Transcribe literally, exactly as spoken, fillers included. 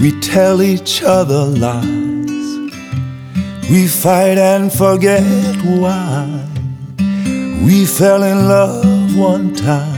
We tell each other lies. We fight and forget why. We fell in love one time.